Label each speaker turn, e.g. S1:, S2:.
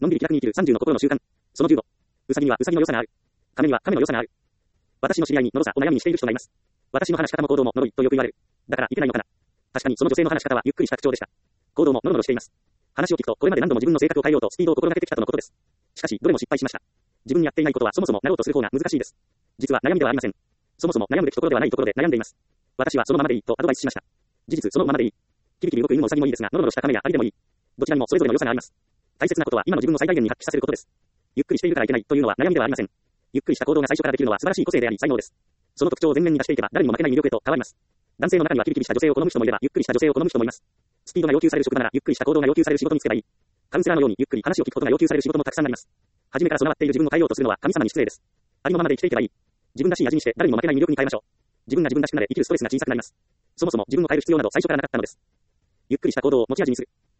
S1: のんびり気楽に生きる30の心の習慣。その15。うさぎにはうさぎの良さがある。亀には亀の良さがある。私の知り合いにのどさを悩みにしている人がいます。私の話し方も行動ものろいとよく言われる。だからいけないのかな。確かにその女性の話し方はゆっくりした口調でした。行動ものろのろしています。話を聞くとこれまで何度も自分の性格を変えようとスピードを心がけてきたとのことです。しかしどれも失敗しました。自分にやっていないことはそもそもなろうとする方が難しいです。実は悩みではありません。そもそも悩むべきところではないところで悩んでいます。私はそのままでいいとアドバイスしました。事実そのままでいい。キビキビ動く犬もウサギもいいですが、のろのろした亀やアリでもいい。どちらにもそれぞれの良さがあります。大切なことは今の自分を最大限に発揮させることです。ゆっくりしているからいけないというのは悩みではありません。ゆっくりした行動が最初からできるのは素晴らしい個性であり才能です。その特徴を前面に出していけば誰にも負けない魅力へと変わります。男性の中にはキビキビした女性を好む人もいればゆっくりした女性を好む人もいます。スピードが要求される職場ならゆっくりした行動が要求される仕事に就けばいい。カウンセラーのようにゆっくり話を聞くことが要求される仕事もたくさんあります。初めから備わっている自分を変えようとするのは神様に失礼です。ありのままで生きていけばいい。自分らしい味にして誰にも負けない魅力に変えましょう。自分が自分らしくなれ生きるストレスが小さくなります。そもそも自分を変える必要など最初からなかったのです。ゆっくりした行動を持ち味にする。